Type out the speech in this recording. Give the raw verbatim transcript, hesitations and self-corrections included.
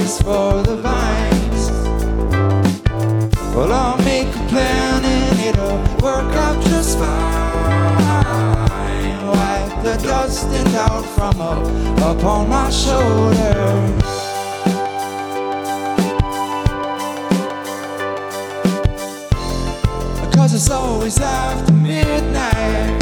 just for the vines. Well, I'll make a plan and it'll work out just fine. Wipe the dust and doubt from up upon my shoulder. Cause it's always after midnight.